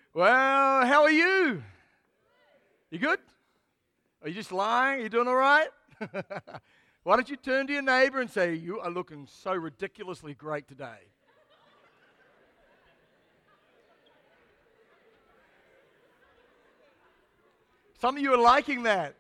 Well, how are you? You good? Are you just lying? Are you doing all right? Why don't you turn to your neighbor and say, "You are looking so ridiculously great today." Some of you are liking that.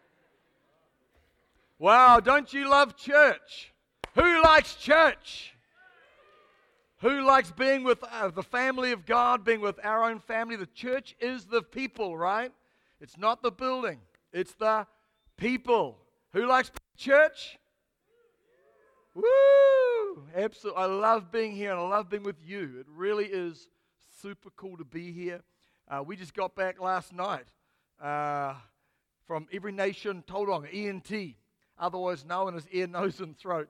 Wow, don't you love church? Who likes church? Who likes being with the family of God, being with our own family? The church is the people, right? It's not the building. It's the people. Who likes church? Woo! Absolutely. I love being here and I love being with you. It really is super cool to be here. We just got back last night from Every Nation Tauranga, ENT, otherwise known as ear, nose, and throat.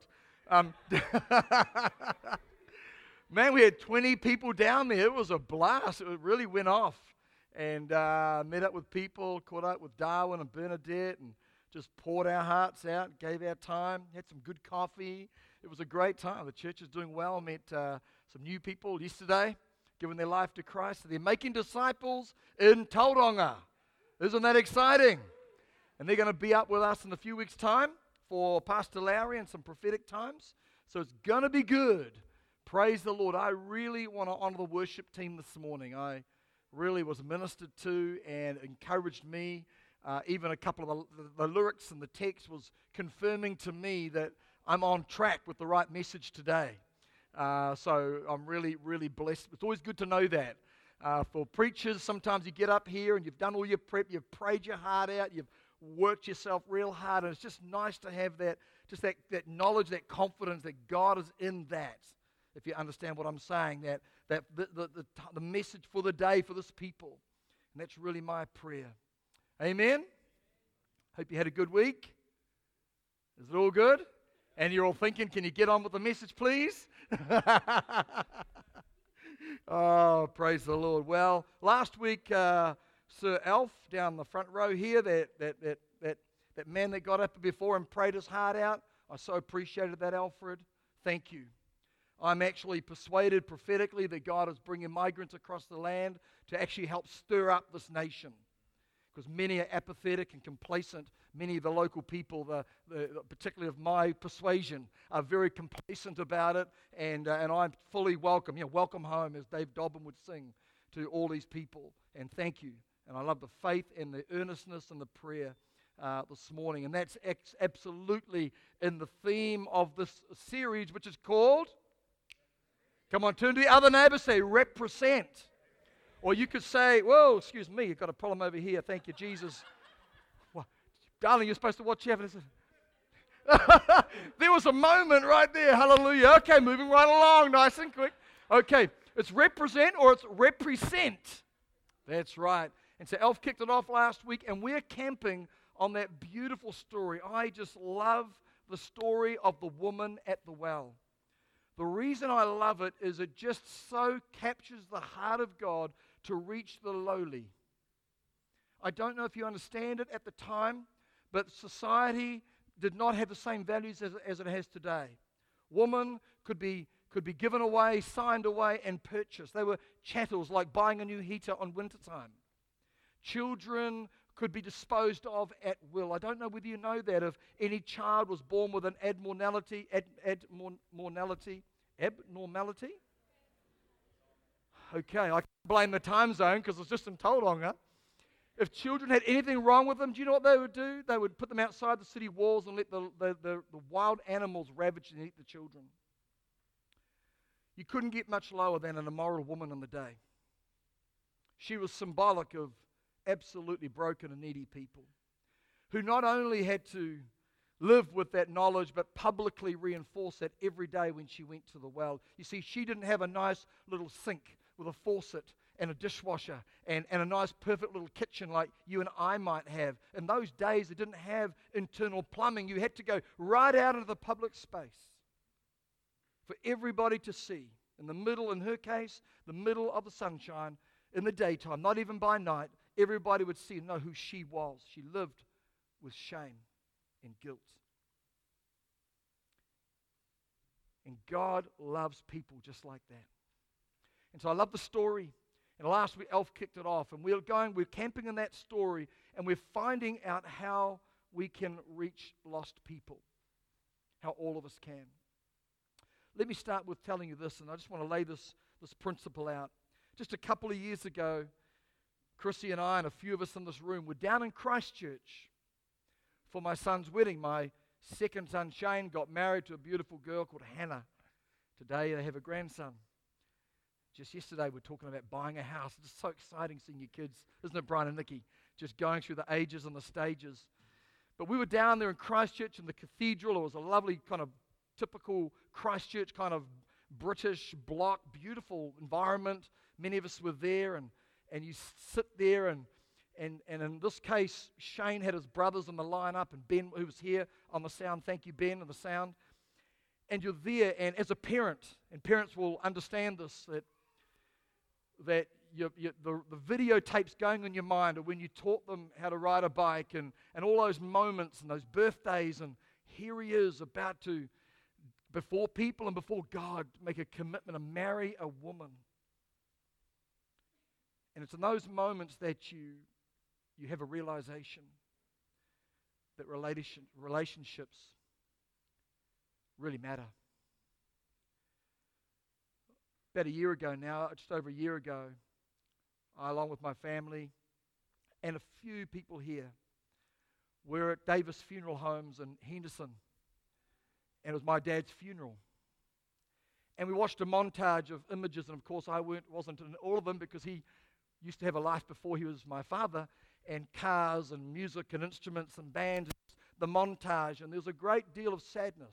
Man, we had 20 people down there. It was a blast. It really went off. And met up with people, caught up with Darwin and Bernadette, and just poured our hearts out, gave our time, had some good coffee. It was a great time. The church is doing well. I met some new people yesterday, giving their life to Christ. So they're making disciples in Tauranga. Isn't that exciting? And they're going to be up with us in a few weeks' time for Pastor Lowry and some prophetic times. So it's going to be good. Praise the Lord. I really want to honor the worship team this morning. I really was ministered to and encouraged me. Even a couple of the lyrics and the text was confirming to me that I'm on track with the right message today. So I'm really, really blessed. It's always good to know that. For preachers, sometimes you get up here and you've done all your prep, you've prayed your heart out, you've worked yourself real hard, and it's just nice to have that knowledge, that confidence that God is in that. If you understand what I'm saying, that the message for the day for this people. And that's really my prayer. Amen? Hope you had a good week. Is it all good? And you're all thinking, can you get on with the message, please? Oh, praise the Lord. Well, last week, Sir Alf down the front row here, that man that got up before and prayed his heart out, I so appreciated that, Alfred. Thank you. I'm actually persuaded prophetically that God is bringing migrants across the land to actually help stir up this nation. Because many are apathetic and complacent. Many of the local people, particularly of my persuasion, are very complacent about it. And I'm fully welcome. Welcome home, as Dave Dobbin would sing to all these people. And thank you. And I love the faith and the earnestness and the prayer this morning. And that's absolutely in the theme of this series, which is called... Come on, turn to the other neighbor, say, represent. Or you could say, whoa, excuse me, you've got a problem over here. Thank you, Jesus. Well, darling, you're supposed to watch out. There was a moment right there. Hallelujah. Okay, moving right along, nice and quick. Okay, it's represent or it's represent. That's right. And so Elf kicked it off last week, and we're camping on that beautiful story. I just love the story of the woman at the well. The reason I love it is it just so captures the heart of God to reach the lowly. I don't know if you understand it at the time, but society did not have the same values as it has today. Woman could be given away, signed away, and purchased. They were chattels, like buying a new heater on wintertime. Children could be disposed of at will. I don't know whether you know that. If any child was born with an abnormality, okay, I can't blame the time zone because it's just in Tauranga. If children had anything wrong with them, do you know what they would do? They would put them outside the city walls and let the wild animals ravage and eat the children. You couldn't get much lower than an immoral woman in the day. She was symbolic of absolutely broken and needy people who not only had to live with that knowledge but publicly reinforce that every day when she went to the well. You see, she didn't have a nice little sink with a faucet and a dishwasher and a nice perfect little kitchen like you and I might have. In those days, they didn't have internal plumbing. You had to go right out into the public space for everybody to see. In the middle, in her case, the middle of the sunshine, in the daytime, not even by night, everybody would see and know who she was. She lived with shame and guilt. And God loves people just like that. And so I love the story. And last week, Elf kicked it off, and we're camping in that story, and we're finding out how we can reach lost people, how all of us can. Let me start with telling you this, and I just want to lay this principle out. Just a couple of years ago, Chrissy and I and a few of us in this room were down in Christchurch for my son's wedding. My second son, Shane, got married to a beautiful girl called Hannah. Today, they have a grandson. Just yesterday, we were talking about buying a house. It's just so exciting seeing your kids, isn't it, Brian and Nikki? Just going through the ages and the stages. But we were down there in Christchurch in the cathedral. It was a lovely kind of typical Christchurch kind of British block, beautiful environment. Many of us were there, and you sit there, and in this case, Shane had his brothers in the lineup, and Ben, who was here on the sound, thank you, Ben, on the sound. And you're there, and as a parent, and parents will understand this, that the videotapes going in your mind of when you taught them how to ride a bike and all those moments and those birthdays, and here he is about to, before people and before God, make a commitment to marry a woman. And it's in those moments that you have a realization that relationships really matter. About a year ago now, just over a year ago, I, along with my family and a few people here, were at Davis Funeral Homes in Henderson, and it was my dad's funeral. And we watched a montage of images, and of course I wasn't in all of them because he used to have a life before he was my father, and cars and music and instruments and bands, the montage, and there was a great deal of sadness.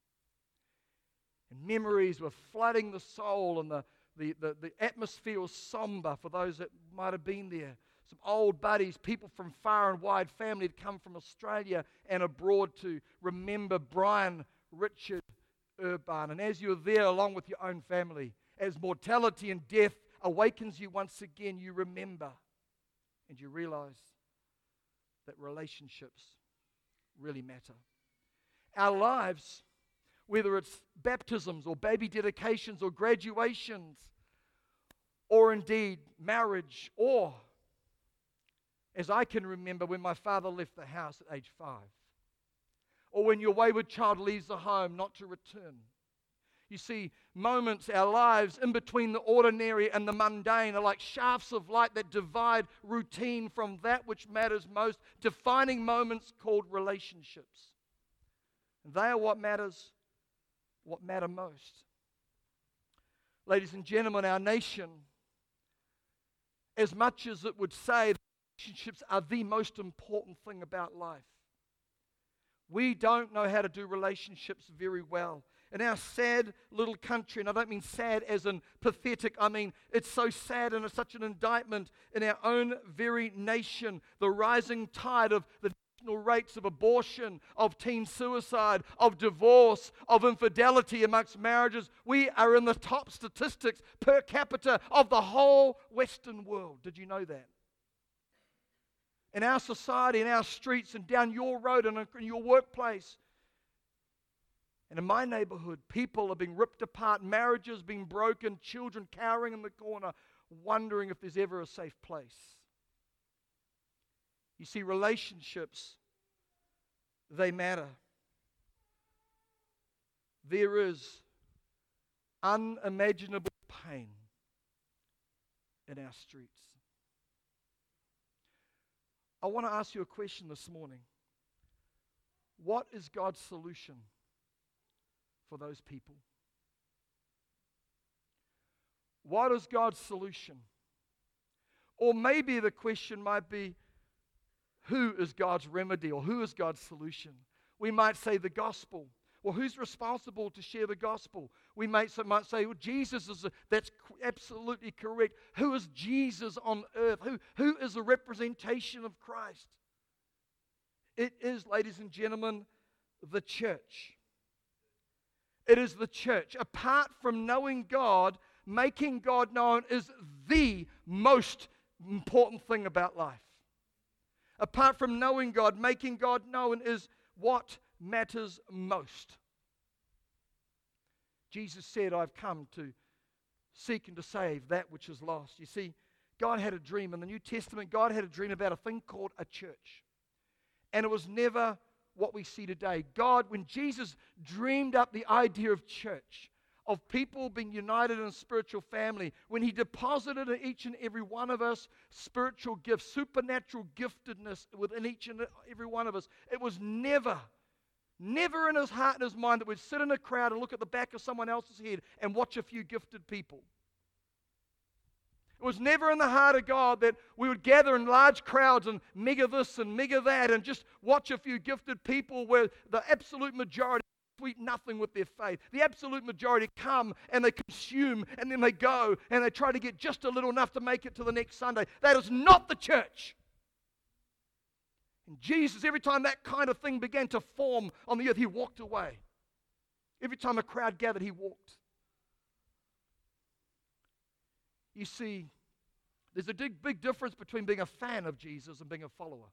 And memories were flooding the soul, and the atmosphere was somber for those that might have been there. Some old buddies, people from far and wide, family had come from Australia and abroad to remember Brian Richard Urban. And as you're there along with your own family, as mortality and death awakens you once again, you remember and you realize that relationships really matter. Our lives, whether it's baptisms or baby dedications or graduations, or indeed marriage, or as I can remember when my father left the house at age 5, or when your wayward child leaves the home not to return. You see, moments, our lives in between the ordinary and the mundane are like shafts of light that divide routine from that which matters most, defining moments called relationships. And they are what matter most. Ladies and gentlemen, our nation, as much as it would say that relationships are the most important thing about life, we don't know how to do relationships very well. In our sad little country, and I don't mean sad as in pathetic, I mean it's so sad and it's such an indictment in our own very nation, the rising tide of the national rates of abortion, of teen suicide, of divorce, of infidelity amongst marriages. We are in the top statistics per capita of the whole Western world. Did you know that? In our society, in our streets, and down your road, and in your workplace, and in my neighborhood, people are being ripped apart, marriages being broken, children cowering in the corner, wondering if there's ever a safe place. You see, relationships, they matter. There is unimaginable pain in our streets. I want to ask you a question this morning. What is God's solution for those people? What is God's solution? Or maybe the question might be, who is God's remedy, or who is God's solution? We might say the gospel. Well, who's responsible to share the gospel? We might say, well, Jesus is, that's absolutely correct. Who is Jesus on earth? Who is a representation of Christ? It is, ladies and gentlemen, the church. It is the church. Apart from knowing God, making God known is the most important thing about life. Apart from knowing God, making God known is what matters most. Jesus said, I've come to seek and to save that which is lost. You see, God had a dream. In the New Testament, God had a dream about a thing called a church. And it was never what we see today. God, when Jesus dreamed up the idea of church, of people being united in a spiritual family, when He deposited in each and every one of us spiritual gifts, supernatural giftedness within each and every one of us, it was never in His heart and His mind that we'd sit in a crowd and look at the back of someone else's head and watch a few gifted people. It was never in the heart of God that we would gather in large crowds and mega this and mega that and just watch a few gifted people where the absolute majority sweet nothing with their faith. The absolute majority come and they consume and then they go and they try to get just a little enough to make it to the next Sunday. That is not the church. And Jesus, every time that kind of thing began to form on the earth, He walked away. Every time a crowd gathered, He walked. You see, there's a big difference between being a fan of Jesus and being a follower.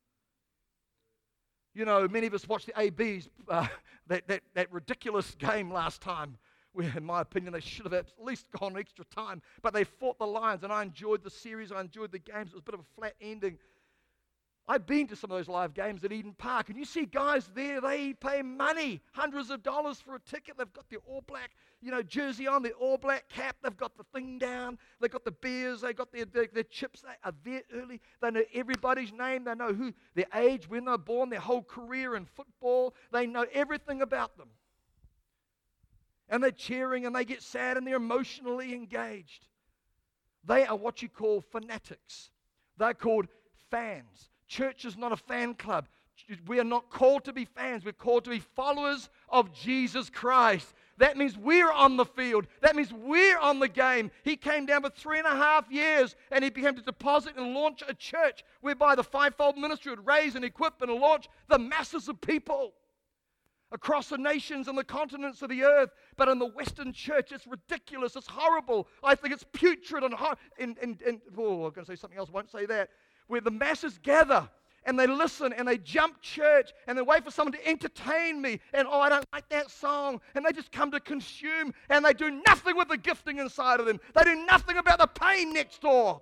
You know, many of us watched the ABs, that ridiculous game last time, where, in my opinion, they should have at least gone extra time. But they fought the Lions, and I enjoyed the series. I enjoyed the games. It was a bit of a flat ending. I've been to some of those live games at Eden Park, and you see guys there, they pay money, hundreds of dollars for a ticket. They've got their All Black, jersey on, their All Black cap. They've got the thing down. They've got the beers. They've got their chips. They are there early. They know everybody's name. They know who, their age, when they're born, their whole career in football. They know everything about them. And they're cheering, and they get sad, and they're emotionally engaged. They are what you call fanatics. They're called fans. Church is not a fan club. We are not called to be fans. We're called to be followers of Jesus Christ. That means we're on the field. That means we're on the game. He came down for 3.5 years and He began to deposit and launch a church whereby the fivefold ministry would raise and equip and launch the masses of people across the nations and the continents of the earth. But in the Western church, it's ridiculous. It's horrible. I think it's putrid and I'm going to say something else. I won't say that. Where the masses gather and they listen and they jump church and they wait for someone to entertain me and, I don't like that song, and they just come to consume and they do nothing with the gifting inside of them. They do nothing about the pain next door.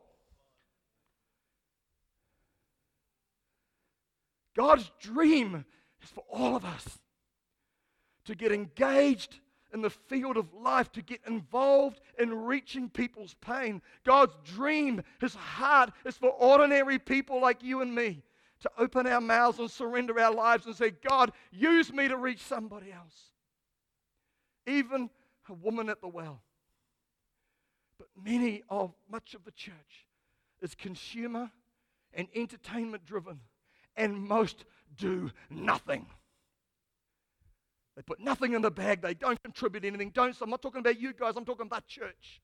God's dream is for all of us to get engaged in the field of life, to get involved in reaching people's pain. God's dream, His heart, is for ordinary people like you and me to open our mouths and surrender our lives and say, God, use me to reach somebody else. Even a woman at the well. But much of the church is consumer and entertainment driven, and most do nothing. They put nothing in the bag. They don't contribute anything. I'm not talking about you guys. I'm talking about church.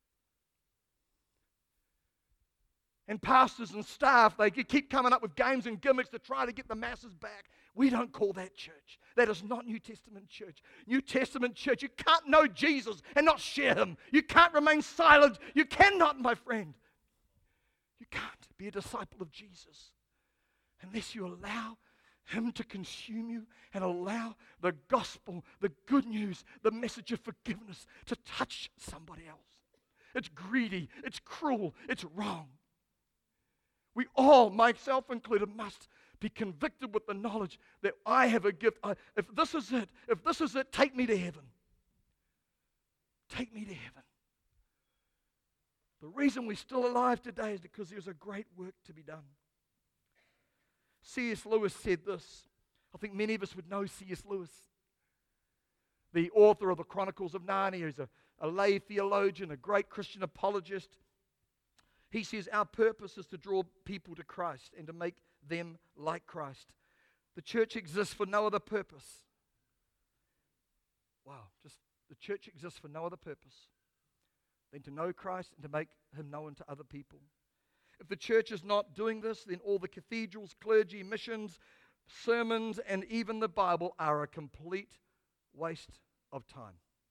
And pastors and staff, they keep coming up with games and gimmicks to try to get the masses back. We don't call that church. That is not New Testament church. New Testament church, you can't know Jesus and not share Him. You can't remain silent. You cannot, my friend. You can't be a disciple of Jesus unless you allow Him to consume you and allow the gospel, the good news, the message of forgiveness to touch somebody else. It's greedy, it's cruel, it's wrong. We all, myself included, must be convicted with the knowledge that I have a gift. If this is it, take me to heaven. Take me to heaven. The reason we're still alive today is because there's a great work to be done. C.S. Lewis said this. I think many of us would know C.S. Lewis, the author of the Chronicles of Narnia. He's a lay theologian, a great Christian apologist. He says, our purpose is to draw people to Christ and to make them like Christ. The church exists for no other purpose. Wow, the church exists for no other purpose than to know Christ and to make Him known to other people. If the church is not doing this, then all the cathedrals, clergy, missions, sermons, and even the Bible are a complete waste of time.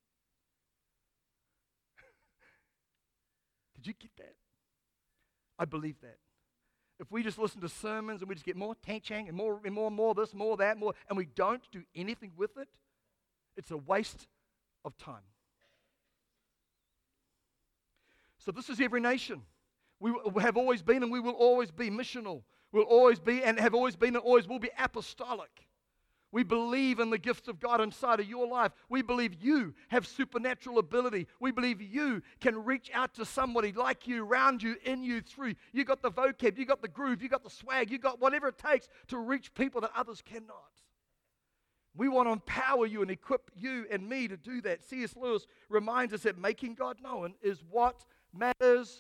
Did you get that? I believe that. If we just listen to sermons and we just get more teaching and more this, more that, more, and we don't do anything with it, it's a waste of time. So this is every nation. We have always been and we will always be missional. We'll always be and have always been and always will be apostolic. We believe in the gift of God inside of your life. We believe you have supernatural ability. We believe you can reach out to somebody like you, around you, in you, through. You got the vocab, you got the groove, you got the swag, you got whatever it takes to reach people that others cannot. We want to empower you and equip you and me to do that. C.S. Lewis reminds us that making God known is what matters.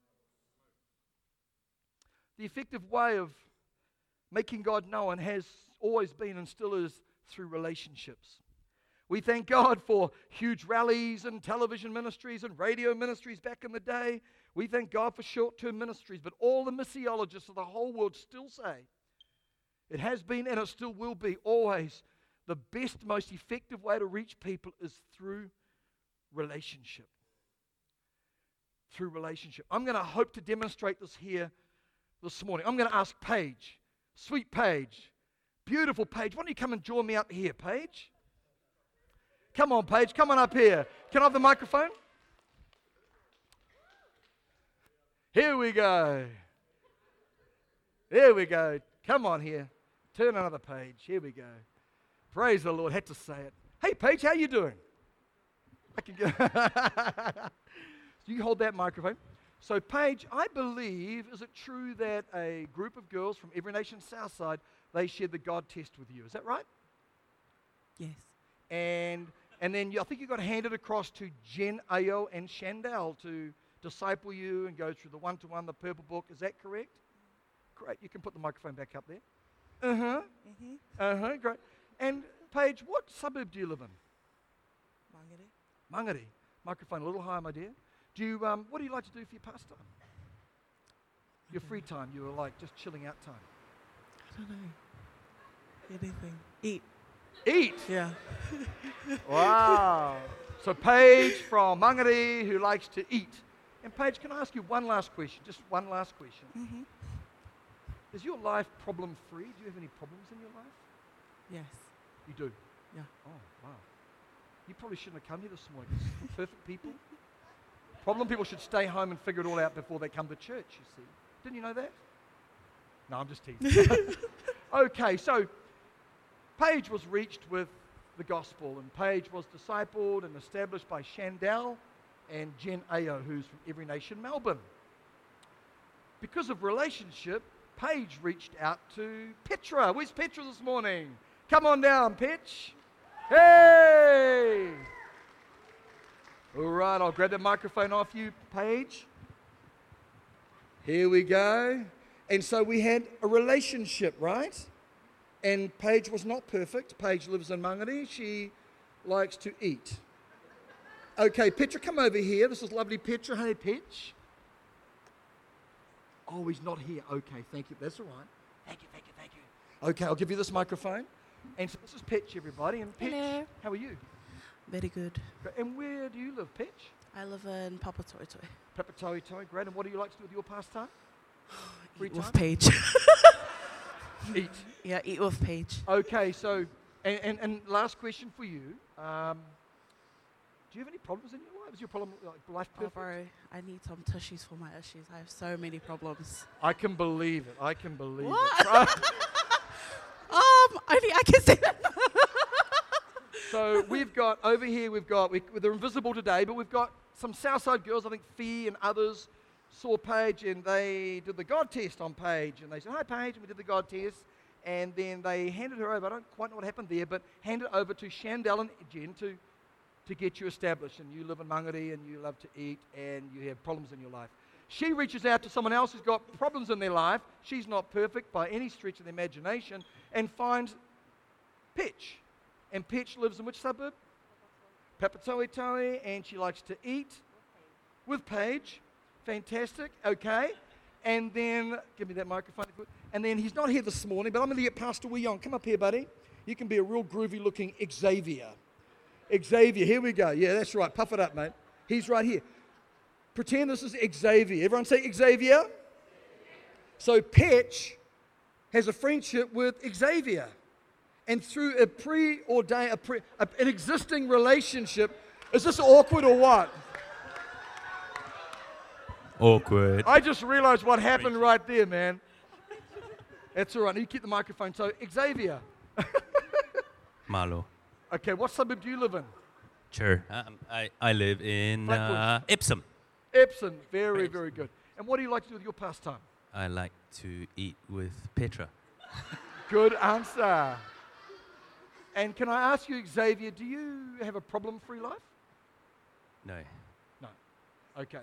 The effective way of making God known has always been and still is through relationships. We thank God for huge rallies and television ministries and radio ministries back in the day. We thank God for short-term ministries, but all the missiologists of the whole world still say it has been and it still will be always the best, most effective way to reach people is through relationship. Through relationship. I'm going to hope to demonstrate this here this morning. I'm going to ask Paige, sweet Paige, beautiful Paige. Why don't you come and join me up here, Paige? Come on, Paige. Come on up here. Can I have the microphone? Here we go. Here we go. Come on here. Turn another page. Here we go. Praise the Lord. Had to say it. Hey, Paige, how you doing? I can go. You hold that microphone. So, Paige, I believe, is it true that a group of girls from Every Nation Southside, they shared the God test with you? Is that right? Yes. And then I think you got handed across to Jen Ayo and Shandell to disciple you and go through the one-to-one, the purple book. Is that correct? Great. You can put the microphone back up there. Uh-huh. Mm-hmm. Uh-huh. Great. And, Paige, what suburb do you live in? Mangere. Mangere. Microphone a little higher, my dear. Do you, what do you like to do for your pastime? Your free time, you were like just chilling out time. I don't know. Anything. Eat. Eat? Yeah. Wow. So Paige from Mangere who likes to eat. And Paige, can I ask you one last question? Just one last question. Mm-hmm. Is your life problem-free? Do you have any problems in your life? Yes. You do? Yeah. Oh, wow. You probably shouldn't have come here this morning. It's for perfect people. Problem people should stay home and figure it all out before they come to church, you see. Didn't you know that? No, I'm just teasing. Okay, so Paige was reached with the gospel, and Paige was discipled and established by Shandell and Jen Ayo, who's from Every Nation Melbourne. Because of relationship, Paige reached out to Petra. Where's Petra this morning? Come on down, Petch. Hey! All right, I'll grab the microphone off you, Paige. Here we go. And so we had a relationship, right? And Paige was not perfect. Paige lives in Mangere. She likes to eat. Okay, Petra, come over here. This is lovely Petra. Hey, Petch. Oh, he's not here. Okay, thank you. That's all right. Thank you, thank you, thank you. Okay, I'll give you this microphone. And so this is Petch, everybody. And Petch, hello. How are you? Very good. And where do you live, Petch? I live in Papatoetoe. Papatoetoe, great. And what do you like to do with your pastime? Free Eat time? with Paige. Eat. Yeah, eat with Paige. Okay, so, and last question for you. Do you have any problems in your life? Is your problem like life Oh, perfect? bro, I need some tissues for my issues. I have so many problems. I can believe it. I can believe What? it. Only I can say that. So we've got, over here, they're invisible today, but we've got some Southside girls, I think Fee and others, saw Paige and they did the God test on Paige. And they said, hi, Paige, and we did the God test. And then they handed her over, I don't quite know what happened there, but handed over to Shandell and Jen to get you established. And you live in Mangere and you love to eat and you have problems in your life. She reaches out to someone else who's got problems in their life. She's not perfect by any stretch of the imagination and finds Petch. And Petch lives in which suburb? Papatoetoe, and she likes to eat with Paige. Fantastic, okay. And then, give me that microphone. And then he's not here this morning, but I'm going to get Pastor Weon. Come up here, buddy. You can be a real groovy-looking Xavier. Xavier, here we go. Yeah, that's right. Puff it up, mate. He's right here. Pretend this is Xavier. Everyone say Xavier. So Petch has a friendship with Xavier. And through a preordained, an existing relationship, is this awkward or what? Awkward. I just realized what happened right there, man. That's all right. You keep the microphone. So, Xavier. Malo. Okay, what suburb do you live in? Sure. I live in Flatbush. Epsom. Epsom. Very, Great. very good. And what do you like to do with your pastime? I like to eat with Petra. Good answer. And can I ask you, Xavier, do you have a problem-free life? No. No. Okay.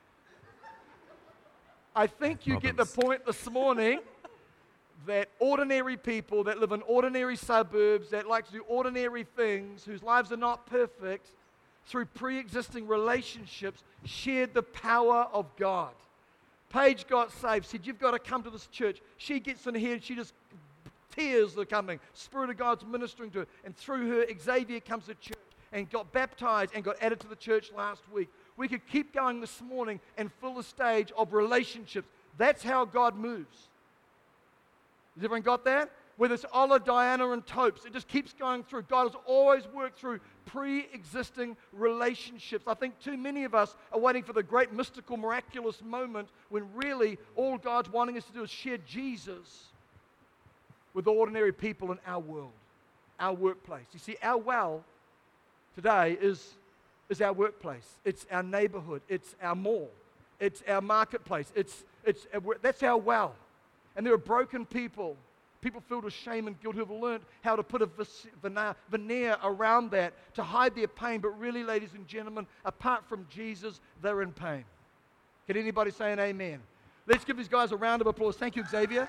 I think you get the point this morning that ordinary people that live in ordinary suburbs, that like to do ordinary things, whose lives are not perfect, through pre-existing relationships, shared the power of God. Paige got saved, said, you've got to come to this church. She gets in here and she just, tears are coming. Spirit of God's ministering to her. And through her, Xavier comes to church and got baptized and got added to the church last week. We could keep going this morning and fill the stage of relationships. That's how God moves. Has everyone got that? Whether it's Ola, Diana, and Topes, it just keeps going through. God has always worked through pre-existing relationships. I think too many of us are waiting for the great mystical, miraculous moment when really all God's wanting us to do is share Jesus with ordinary people in our world, our workplace. You see, our well today is our workplace. It's our neighborhood. It's our mall. It's our marketplace. That's our well. And there are broken people filled with shame and guilt who have learned how to put a veneer around that to hide their pain. But really, ladies and gentlemen, apart from Jesus, they're in pain. Can anybody say an amen? Let's give these guys a round of applause. Thank you, Xavier.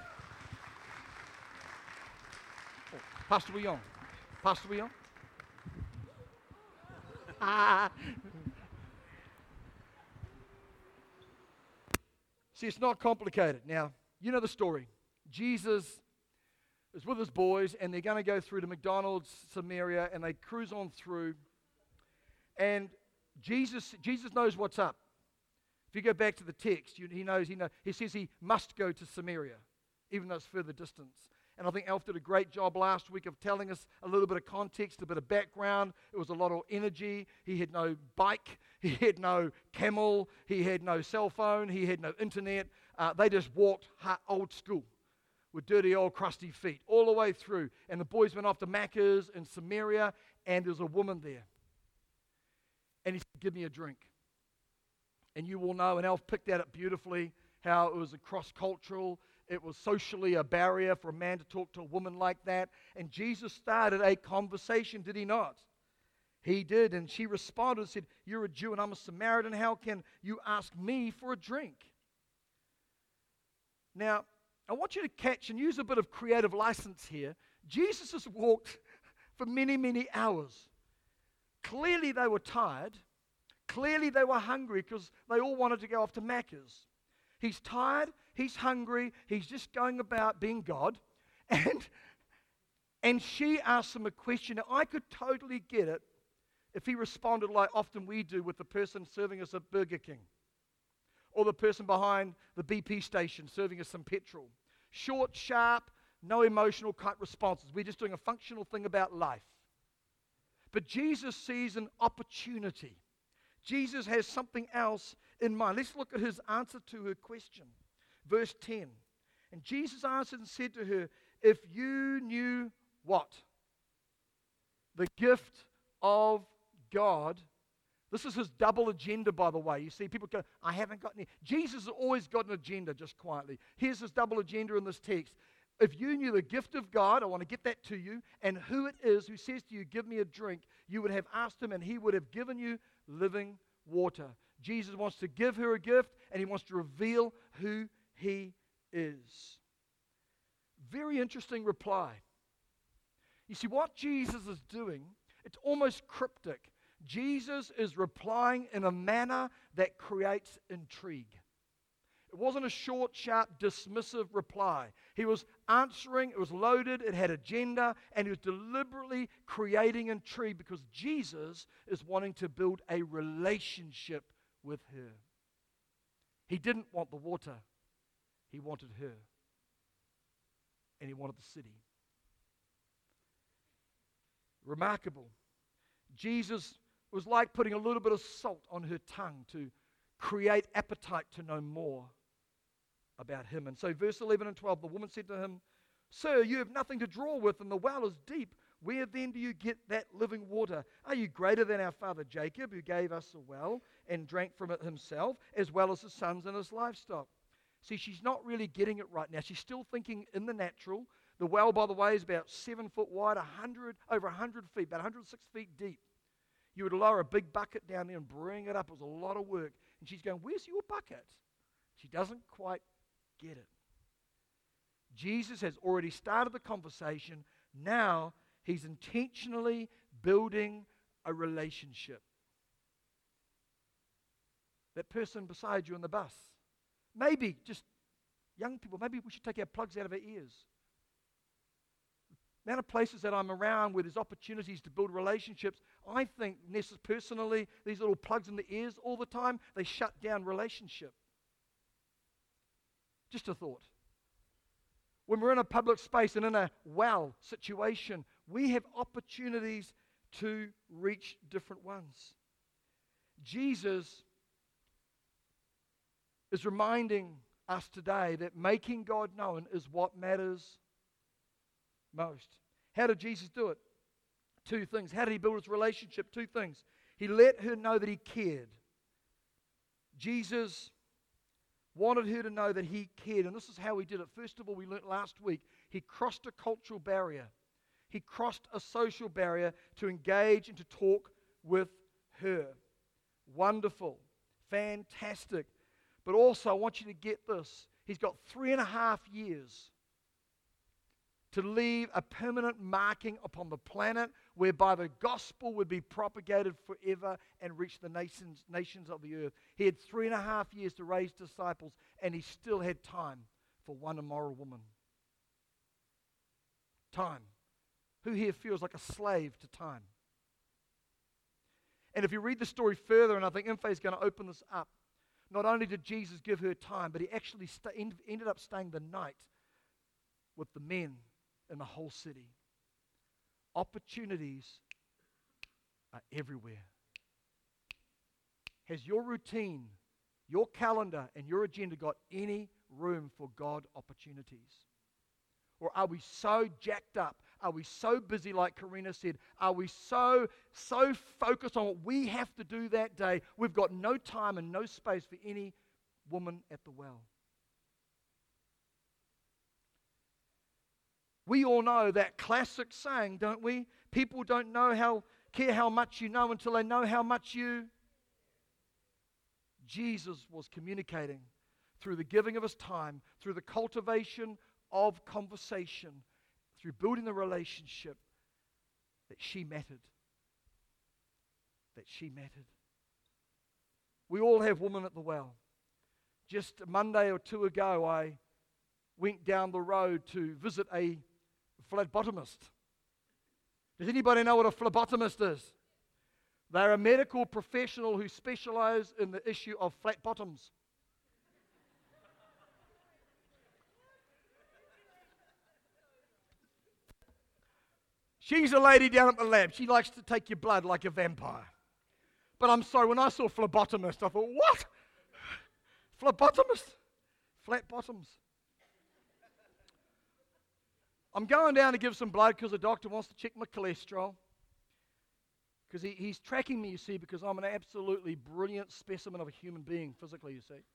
Oh, Pastor Wion. Pastor Wion. See, it's not complicated. Now, you know the story. Jesus is with his boys, and they're going to go through to McDonald's, Samaria, and they cruise on through. And Jesus knows what's up. If you go back to the text, he knows. He says he must go to Samaria, even though it's further distance. And I think Alf did a great job last week of telling us a little bit of context, a bit of background. It was a lot of energy. He had no bike. He had no camel. He had no cell phone. He had no internet. They just walked old school with dirty old crusty feet all the way through. And the boys went off to Macca's in Samaria, and there was a woman there. And he said, give me a drink. And you will know, and Alf picked that up beautifully, how it was a cross-cultural. It was socially a barrier for a man to talk to a woman like that. And Jesus started a conversation, did he not? He did, and she responded and said, you're a Jew and I'm a Samaritan. How can you ask me for a drink? Now, I want you to catch and use a bit of creative license here. Jesus has walked for many, many hours. Clearly they were tired. Clearly they were hungry because they all wanted to go off to Macca's. He's tired. He's hungry. He's just going about being God. And she asked him a question. Now, I could totally get it if he responded like often we do with the person serving us at Burger King or the person behind the BP station serving us some petrol. Short, sharp, no emotional cut responses. We're just doing a functional thing about life. But Jesus sees an opportunity. Jesus has something else in mind. Let's look at his answer to her question. Verse 10. And Jesus answered and said to her, if you knew what? The gift of God. This is his double agenda, by the way. You see, people go, I haven't got any. Jesus has always got an agenda, just quietly. Here's his double agenda in this text. If you knew the gift of God, I want to get that to you, and who it is who says to you, give me a drink, you would have asked him, and he would have given you living water. Jesus wants to give her a gift, and he wants to reveal who he is. Very interesting reply. You see, what Jesus is doing, it's almost cryptic. Jesus is replying in a manner that creates intrigue. It wasn't a short, sharp, dismissive reply. He was answering, it was loaded, it had agenda, and he was deliberately creating intrigue because Jesus is wanting to build a relationship with her. He didn't want the water. He wanted her. And he wanted the city. Remarkable. Jesus was like putting a little bit of salt on her tongue to create appetite to know more about him. And so verse 11 and 12, the woman said to him, Sir, you have nothing to draw with, and the well is deep. Where then do you get that living water? Are you greater than our father Jacob, who gave us a well and drank from it himself, as well as his sons and his livestock? See, she's not really getting it right now. She's still thinking in the natural. The well, by the way, is about 7 foot wide, over 100 feet, about 106 feet deep. You would lower a big bucket down there and bring it up. It was a lot of work. And she's going, where's your bucket? She doesn't quite get it. Jesus has already started the conversation. Now he's intentionally building a relationship. That person beside you on the bus, maybe just young people, maybe we should take our plugs out of our ears. The amount of places that I'm around where there's opportunities to build relationships, I think personally, these little plugs in the ears all the time, they shut down relationship. Just a thought. When we're in a public space and in a well situation, we have opportunities to reach different ones. Jesus is reminding us today that making God known is what matters most. How did Jesus do it? 2 things. How did he build his relationship? 2 things. He let her know that he cared. Jesus wanted her to know that he cared, and this is how he did it. First of all, we learnt last week, he crossed a cultural barrier. He crossed a social barrier to engage and to talk with her. Wonderful. Fantastic. But also, I want you to get this. He's got 3.5 years to leave a permanent marking upon the planet whereby the gospel would be propagated forever and reach the nations of the earth. He had 3.5 years to raise disciples, and he still had time for one immoral woman. Time. Who here feels like a slave to time? And if you read the story further, and I think Infe is going to open this up, not only did Jesus give her time, but he actually ended up staying the night with the men in the whole city. Opportunities are everywhere. Has your routine, your calendar, and your agenda got any room for God opportunities? Or are we so jacked up? Are we so busy, like Karina said? Are we so focused on what we have to do that day? We've got no time and no space for any woman at the well. We all know that classic saying, don't we? People don't care how much you know until they know how much you. Jesus was communicating through the giving of his time, through the cultivation of conversation, through building the relationship, that she mattered. That she mattered. We all have women at the well. Just a Monday or 2 ago, I went down the road to visit a phlebotomist. Does anybody know what a phlebotomist is? They're a medical professional who specialize in the issue of flat bottoms. She's a lady down at the lab. She likes to take your blood like a vampire. But I'm sorry, when I saw phlebotomist, I thought, what? Phlebotomist? Flat bottoms. I'm going down to give some blood because the doctor wants to check my cholesterol. Because he's tracking me, you see, because I'm an absolutely brilliant specimen of a human being, physically, you see.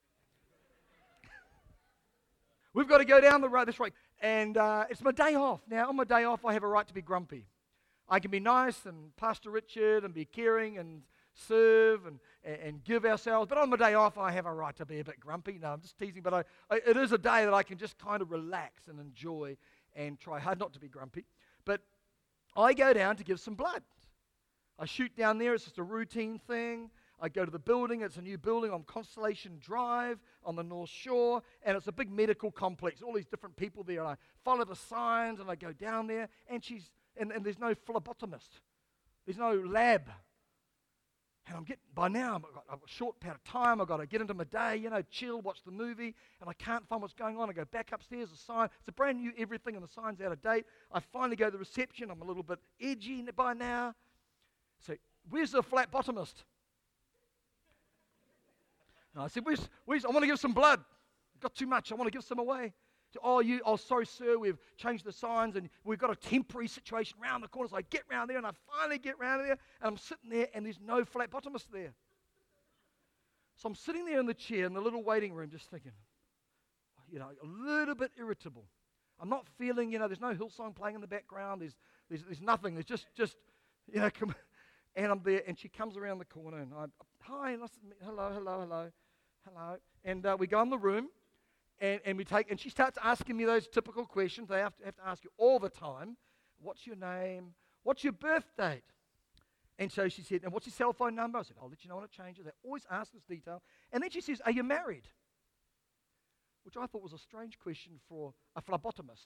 We've got to go down the road, that's right. And it's my day off. Now, on my day off, I have a right to be grumpy. I can be nice and Pastor Richard and be caring and serve and give ourselves. But on my day off, I have a right to be a bit grumpy. No, I'm just teasing. But it is a day that I can just kind of relax and enjoy and try hard not to be grumpy. But I go down to give some blood. I shoot down there. It's just a routine thing. I go to the building. It's a new building on Constellation Drive on the North Shore, and it's a big medical complex. All these different people there. And I follow the signs, and I go down there, and there's no phlebotomist. There's no lab. And I'm getting, by now, I've got a short period of time. I've got to get into my day, chill, watch the movie, and I can't find what's going on. I go back upstairs, a sign. It's a brand new everything, and the sign's out of date. I finally go to the reception. I'm a little bit edgy by now. So, where's the phlebotomist? And I said, I want to give some blood. Got too much. I want to give some away. Oh, sorry, sir, we've changed the signs and we've got a temporary situation round the corner. So I get round there and I finally get round there and I'm sitting there and there's no phlebotomist there. So I'm sitting there in the chair in the little waiting room just thinking, a little bit irritable. I'm not feeling, there's no Hillsong playing in the background. There's nothing. There's just and I'm there and she comes around the corner and hi, nice to meet you. Hello. And we go in the room. And she starts asking me those typical questions they have to ask you all the time. What's your name? What's your birth date? And so she said, and what's your cell phone number? I said, I'll let you know when it changes. They always ask this detail. And then she says, are you married? Which I thought was a strange question for a phlebotomist.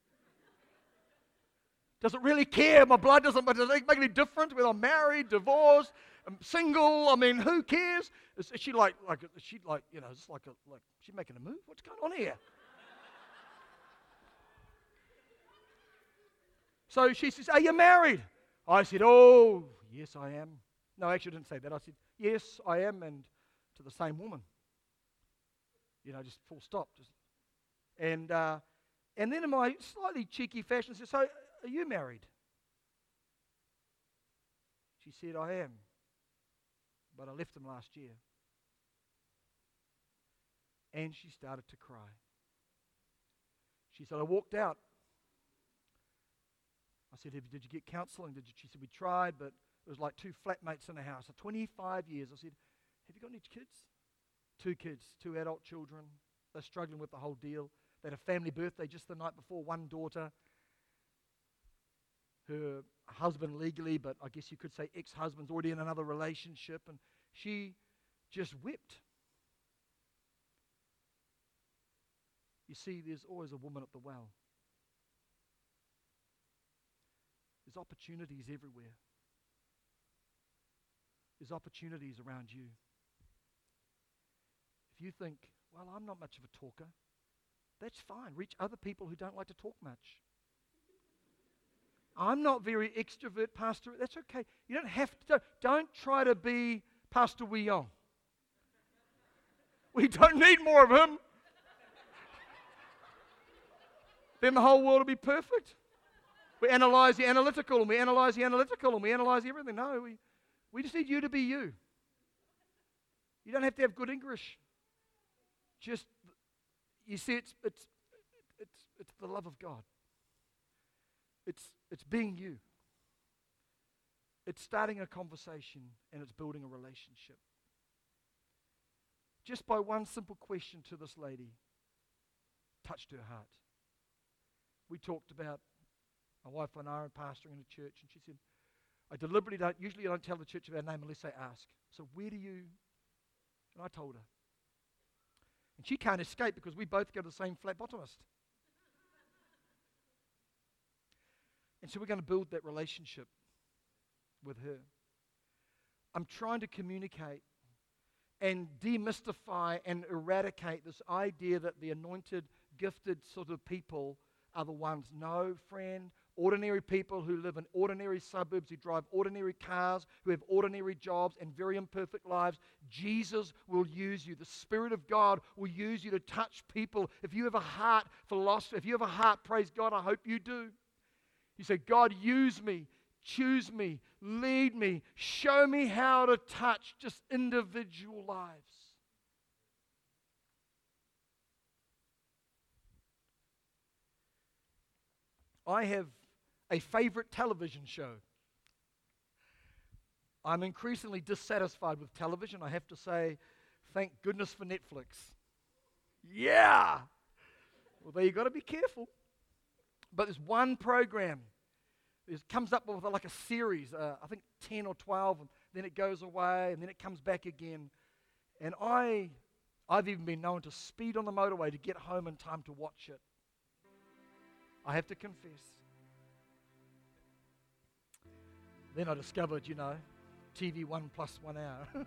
Does it really care? My blood does it make any difference whether I'm married, divorced, I'm single? I mean, who cares? Is she like she's making a move? What's going on here? So she says, are you married? I said, oh, yes, I am. No, actually, I didn't say that. I said, yes, I am, and to the same woman. Just full stop. And then in my slightly cheeky fashion, I said, so are you married? She said, I am. But I left him last year. And she started to cry. She said, I walked out. I said, did you get counseling? She said, we tried, but it was like two flatmates in the house. 25 years. I said, have you got any kids? 2 kids, 2 adult children. They're struggling with the whole deal. They had a family birthday just the night before. One daughter, her husband legally, but I guess you could say ex-husband's already in another relationship, and she just wept. You see, there's always a woman at the well. There's opportunities everywhere. There's opportunities around you. If you think, well, I'm not much of a talker, that's fine. Reach other people who don't like to talk much. I'm not very extrovert, Pastor. That's okay. You don't have to. Don't try to be Pastor Wiyong. We don't need more of him. Then the whole world will be perfect. We analyze the analytical, and we analyze the analytical, and we analyze everything. No, we just need you to be you. You don't have to have good English. Just, you see, it's the love of God. It's being you. It's starting a conversation and it's building a relationship. Just by one simple question to this lady, touched her heart. We talked about, my wife and I are pastoring in a church, and she said, I deliberately don't tell the church of our name unless they ask. So where do you, and I told her. And she can't escape because we both go to the same phlebotomist. And so we're going to build that relationship with her. I'm trying to communicate and demystify and eradicate this idea that the anointed, gifted sort of people are the ones. No, friend, ordinary people who live in ordinary suburbs, who drive ordinary cars, who have ordinary jobs and very imperfect lives. Jesus will use you. The Spirit of God will use you to touch people. If you have a heart for lost, if you have a heart, praise God, I hope you do. You say, God, use me, choose me, lead me, show me how to touch just individual lives. I have a favorite television show. I'm increasingly dissatisfied with television. I have to say, thank goodness for Netflix. Yeah! Although you've got to be careful. But there's one program. It comes up with like a series, I think 10 or 12, and then it goes away, and then it comes back again. And I've even been known to speed on the motorway to get home in time to watch it. I have to confess. Then I discovered, TV 1 plus 1 hour.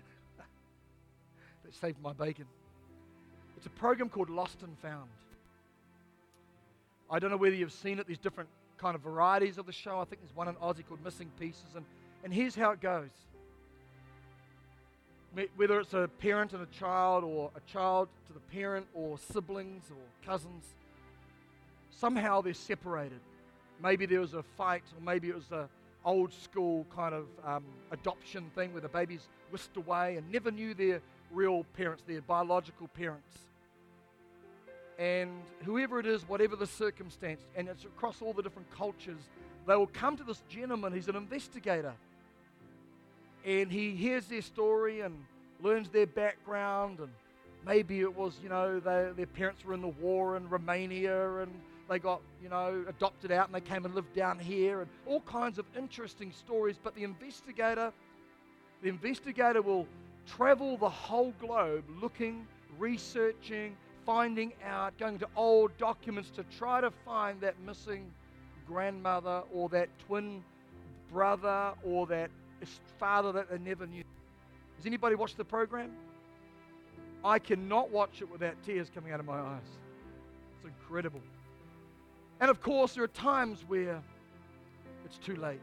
That saved my bacon. It's a program called Lost and Found. I don't know whether you've seen it. There's different kind of varieties of the show. I think there's one in Aussie called Missing Pieces. And here's how it goes. whether it's a parent and a child, or a child to the parent, or siblings or cousins, somehow they're separated. Maybe there was a fight, or maybe it was a old school kind of adoption thing where the baby's whisked away and never knew their real parents, their biological parents. And whoever it is, whatever the circumstance, and it's across all the different cultures, they will come to this gentleman. He's an investigator. And he hears their story and learns their background. And maybe it was, their parents were in the war in Romania and they got, adopted out and they came and lived down here, and all kinds of interesting stories. But the investigator will travel the whole globe looking, researching, finding out, going to old documents to try to find that missing grandmother or that twin brother or that father that they never knew. Has anybody watched the program? I cannot watch it without tears coming out of my eyes. It's incredible. And of course, there are times where it's too late.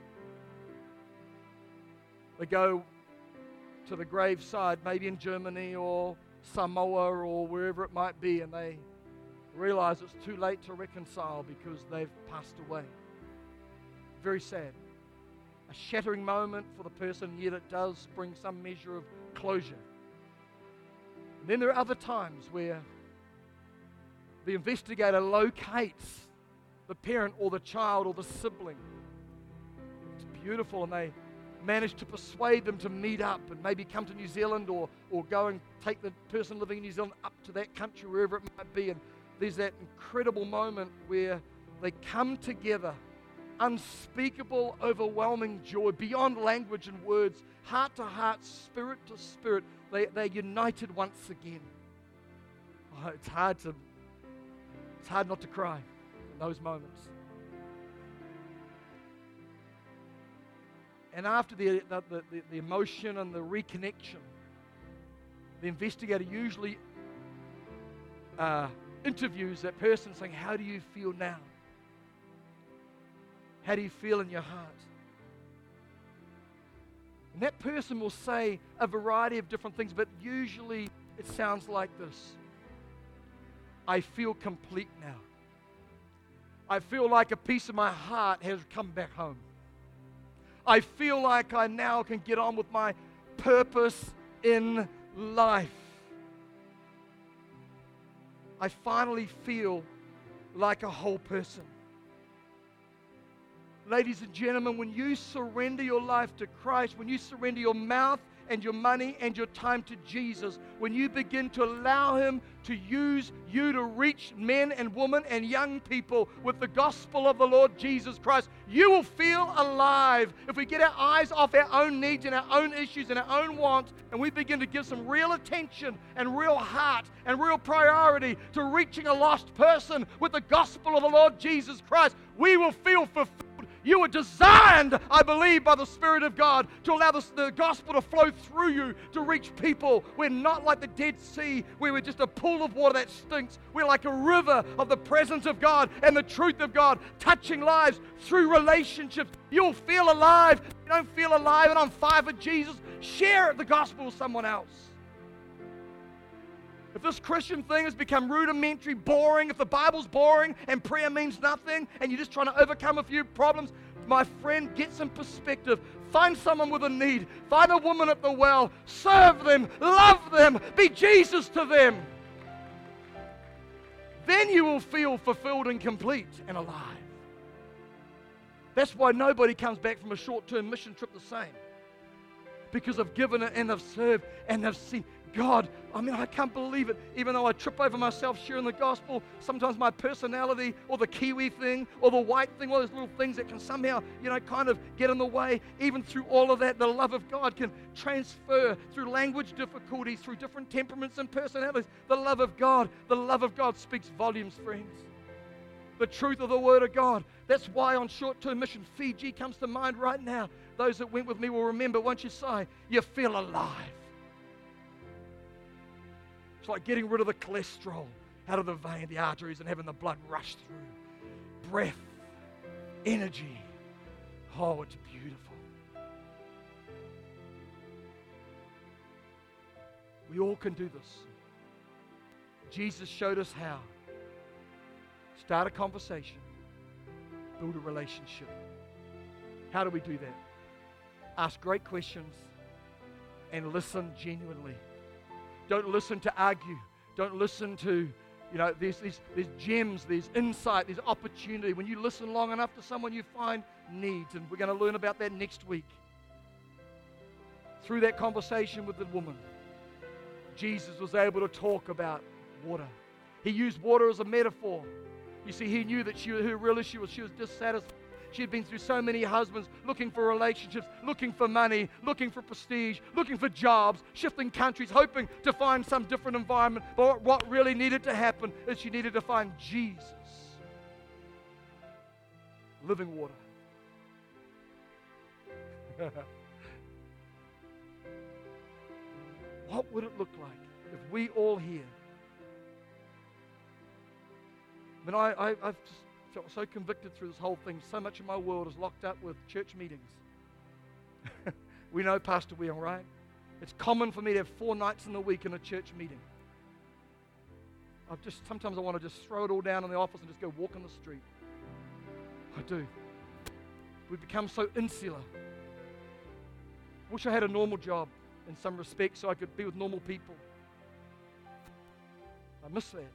They go to the graveside, maybe in Germany or Samoa or wherever it might be, and they realize it's too late to reconcile because they've passed away. Very sad. A shattering moment for the person, yet it does bring some measure of closure. And then there are other times where the investigator locates the parent or the child or the sibling. It's beautiful, and they manage to persuade them to meet up and maybe come to New Zealand or go and take the person living in New Zealand up to that country, wherever it might be. And there's that incredible moment where they come together, unspeakable, overwhelming joy, beyond language and words, heart to heart, spirit to spirit. They're united once again. Oh, it's hard not to cry in those moments. And after the emotion and the reconnection, the investigator usually interviews that person saying, how do you feel now? How do you feel in your heart? And that person will say a variety of different things, but usually it sounds like this. I feel complete now. I feel like a piece of my heart has come back home. I feel like I now can get on with my purpose in life. I finally feel like a whole person. Ladies and gentlemen, when you surrender your life to Christ, when you surrender your mouth and your money and your time to Jesus, when you begin to allow Him to use you to reach men and women and young people with the gospel of the Lord Jesus Christ, you will feel alive. If we get our eyes off our own needs and our own issues and our own wants, and we begin to give some real attention and real heart and real priority to reaching a lost person with the gospel of the Lord Jesus Christ, we will feel fulfilled. You were designed, I believe, by the Spirit of God to allow the gospel to flow through you to reach people. We're not like the Dead Sea, where we're just a pool of water that stinks. We're like a river of the presence of God and the truth of God, touching lives through relationships. You'll feel alive. If you don't feel alive and on fire for Jesus, share the gospel with someone else. If this Christian thing has become rudimentary, boring, if the Bible's boring and prayer means nothing and you're just trying to overcome a few problems, my friend, get some perspective. Find someone with a need. Find a woman at the well. Serve them. Love them. Be Jesus to them. Then you will feel fulfilled and complete and alive. That's why nobody comes back from a short-term mission trip the same. Because they've given it and they've served and they've seen God. I can't believe it. Even though I trip over myself sharing the gospel, sometimes my personality or the Kiwi thing or the white thing, all those little things that can somehow, kind of get in the way. Even through all of that, the love of God can transfer through language difficulties, through different temperaments and personalities. The love of God speaks volumes, friends. The truth of the Word of God. That's why on short-term mission, Fiji comes to mind right now. Those that went with me will remember, once you sigh, you feel alive. It's like getting rid of the cholesterol out of the vein, the arteries, and having the blood rush through. Breath, energy. Oh, it's beautiful. We all can do this. Jesus showed us how. Start a conversation. Build a relationship. How do we do that? Ask great questions and listen genuinely. Don't listen to argue. Don't listen to, there's gems, there's insight, there's opportunity. When you listen long enough to someone, you find needs. And we're going to learn about that next week. Through that conversation with the woman, Jesus was able to talk about water. He used water as a metaphor. You see, he knew that her real issue was she was dissatisfied. She had been through so many husbands, looking for relationships, looking for money, looking for prestige, looking for jobs, shifting countries, hoping to find some different environment. But what really needed to happen is she needed to find Jesus. Living water. What would it look like if we all here... I've just felt so convicted through this whole thing. So much of my world is locked up with church meetings. We know Pastor Weong, right? It's common for me to have 4 nights in the week in a church meeting. Sometimes I want to just throw it all down in the office and just go walk on the street. I do. We've become so insular. Wish I had a normal job in some respects so I could be with normal people. I miss that.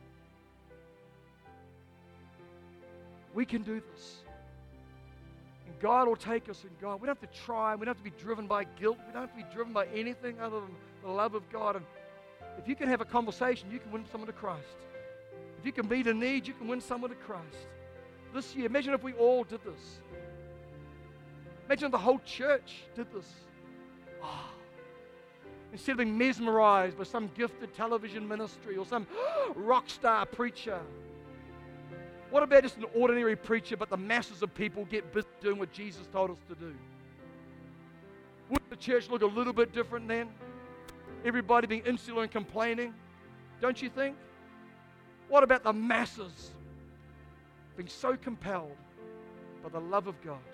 We can do this. And God will take us in God. We don't have to try. We don't have to be driven by guilt. We don't have to be driven by anything other than the love of God. And if you can have a conversation, you can win someone to Christ. If you can meet a need, you can win someone to Christ. This year, imagine if we all did this. Imagine if the whole church did this. Oh. Instead of being mesmerized by some gifted television ministry or some rock star preacher. What about just an ordinary preacher, but the masses of people get busy doing what Jesus told us to do? Would the church look a little bit different then? Everybody being insular and complaining? Don't you think? What about the masses being so compelled by the love of God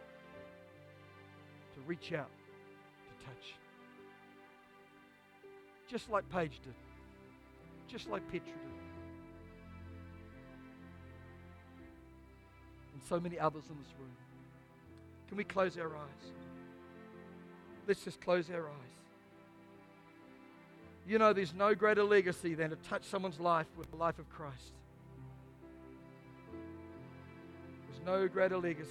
to reach out, to touch? Just like Paige did. Just like Petra did. And so many others in this room. Can we close our eyes? Let's just close our eyes. You know, there's no greater legacy than to touch someone's life with the life of Christ. There's no greater legacy.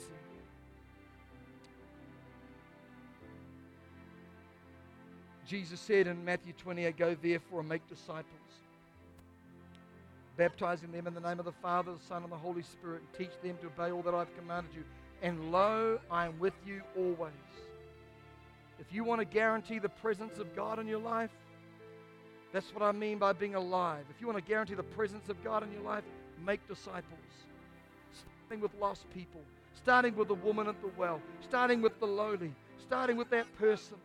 Jesus said in Matthew 28, "Go therefore and make disciples, baptizing them in the name of the Father, the Son, and the Holy Spirit, and teach them to obey all that I've commanded you. And lo, I am with you always." If you want to guarantee the presence of God in your life, that's what I mean by being alive. If you want to guarantee the presence of God in your life, make disciples. Starting with lost people, starting with the woman at the well, starting with the lowly, starting with that person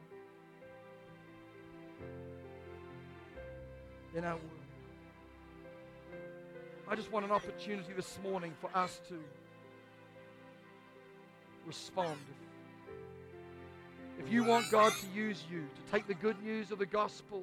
in our world. I just want an opportunity this morning for us to respond. If you want God to use you, to take the good news of the gospel,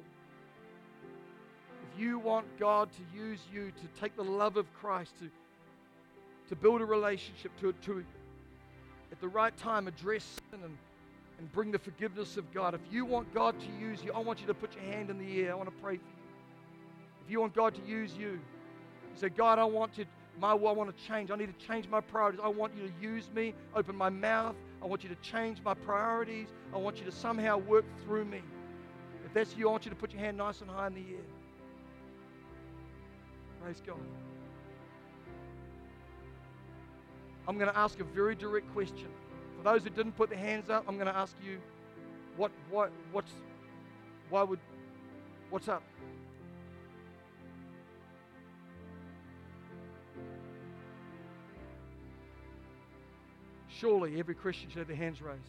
if you want God to use you to take the love of Christ, to build a relationship, to at the right time address sin and bring the forgiveness of God. If you want God to use you, I want you to put your hand in the air. I want to pray for you. If you want God to use you, you say, "God, I want to change. I need to change my priorities. I want you to use me. Open my mouth. I want you to change my priorities. I want you to somehow work through me." If that's you, I want you to put your hand nice and high in the air. Praise God. I'm going to ask a very direct question. For those who didn't put their hands up, I'm going to ask you, what's up? Surely every Christian should have their hands raised.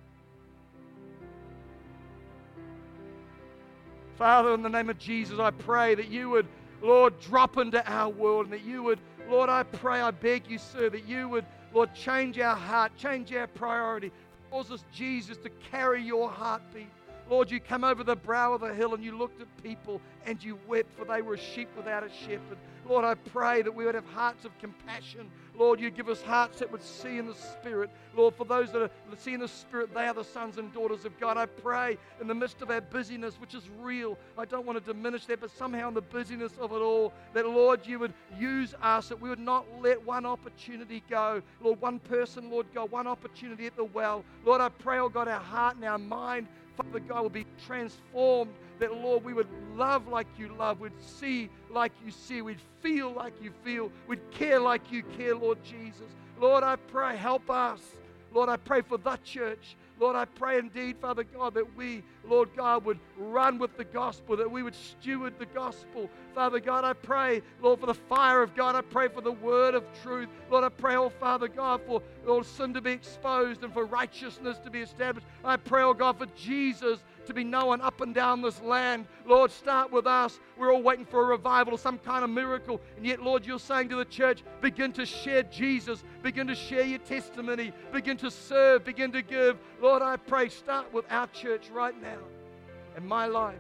Father, in the name of Jesus, I pray that you would, Lord, drop into our world, and that you would, Lord, I pray, I beg you, sir, that you would, Lord, change our heart, change our priority. Cause us, Jesus, to carry your heartbeat. Lord, you come over the brow of the hill and you looked at people and you wept, for they were a sheep without a shepherd. Lord, I pray that we would have hearts of compassion. Lord, you give us hearts that would see in the Spirit. Lord, for those that see in the Spirit, they are the sons and daughters of God. I pray in the midst of our busyness, which is real, I don't want to diminish that, but somehow in the busyness of it all, that, Lord, you would use us, that we would not let one opportunity go. Lord, one person, Lord God, one opportunity at the well. Lord, I pray, oh God, our heart and our mind, Father God, will be transformed, that, Lord, we would love like you love, we'd see like you see, we'd feel like you feel, we'd care like you care, Lord Jesus. Lord, I pray, help us. Lord, I pray for the church. Lord, I pray indeed, Father God, that we, Lord God, would run with the gospel, that we would steward the gospel. Father God, I pray, Lord, for the fire of God. I pray for the word of truth. Lord, I pray, oh Father God, for, Lord, sin to be exposed and for righteousness to be established. I pray, oh God, for Jesus to be known up and down this land. Lord, start with us. We're all waiting for a revival or some kind of miracle. And yet, Lord, you're saying to the church, begin to share Jesus. Begin to share your testimony. Begin to serve. Begin to give. Lord, I pray, start with our church right now and my life.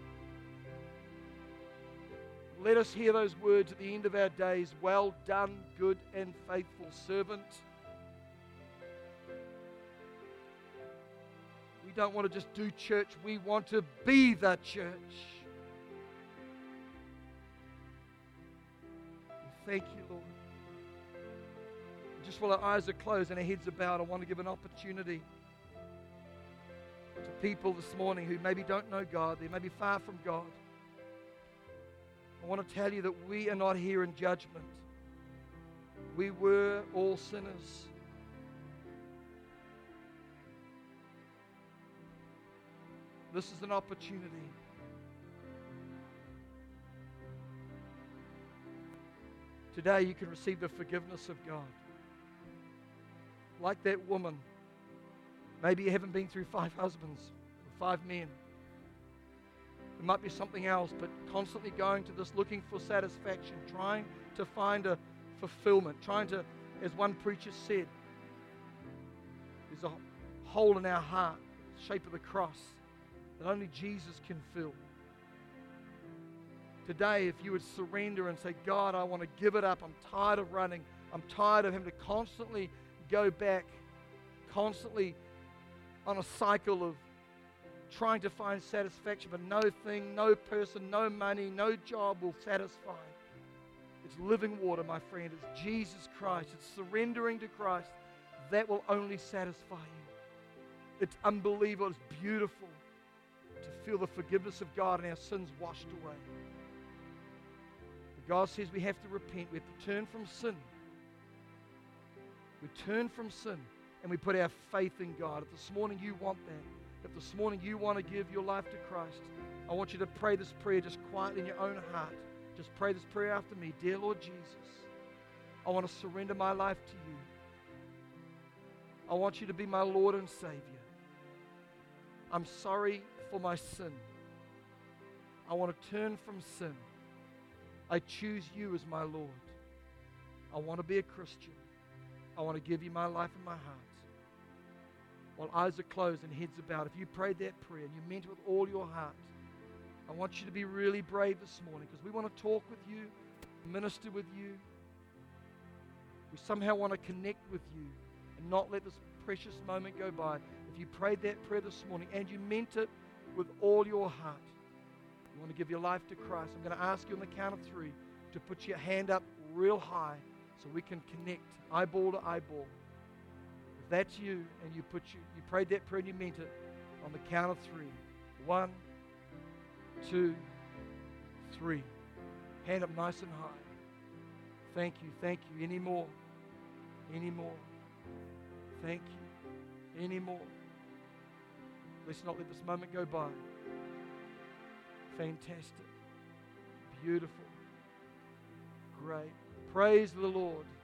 Let us hear those words at the end of our days. Well done, good and faithful servant. We don't want to just do church. We want to be the church. Thank you, Lord. Just while our eyes are closed and our heads are bowed, I want to give an opportunity to people this morning who maybe don't know God. They may be far from God. I want to tell you that we are not here in judgment. We were all sinners. This is an opportunity. Today you can receive the forgiveness of God. Like that woman. Maybe you haven't been through 5 husbands or 5 men. It might be something else, but constantly going to this, looking for satisfaction, trying to find a fulfillment, trying to, as one preacher said, there's a hole in our heart, the shape of the cross, that only Jesus can fill. Today, if you would surrender and say, God, I want to give it up. I'm tired of running. I'm tired of having to constantly go back, constantly on a cycle of trying to find satisfaction, but no thing, no person, no money, no job will satisfy. It's living water, my friend. It's Jesus Christ. It's surrendering to Christ. That will only satisfy you. It's unbelievable. It's beautiful to feel the forgiveness of God and our sins washed away. But God says we have to repent. We have to turn from sin. We turn from sin and we put our faith in God. If this morning you want that, if this morning you want to give your life to Christ, I want you to pray this prayer just quietly in your own heart. Just pray this prayer after me. Dear Lord Jesus, I want to surrender my life to you. I want you to be my Lord and Savior. I'm sorry for my sin. I want to turn from sin. I choose you as my Lord. I want to be a Christian. I want to give you my life and my heart. While eyes are closed and heads are bowed, if you prayed that prayer and you meant it with all your heart, I want you to be really brave this morning because we want to talk with you, minister with you. We somehow want to connect with you and not let this precious moment go by. If you prayed that prayer this morning and you meant it with all your heart, you want to give your life to Christ, I'm going to ask you on the count of 3 to put your hand up real high so we can connect eyeball to eyeball. If that's you and you prayed that prayer and you meant it, on the count of 3. 1, 2, 3. Hand up nice and high. Thank you, thank you. Any more? Any more? Thank you. Any more? Let's not let this moment go by. Fantastic. Beautiful. Great. Praise the Lord.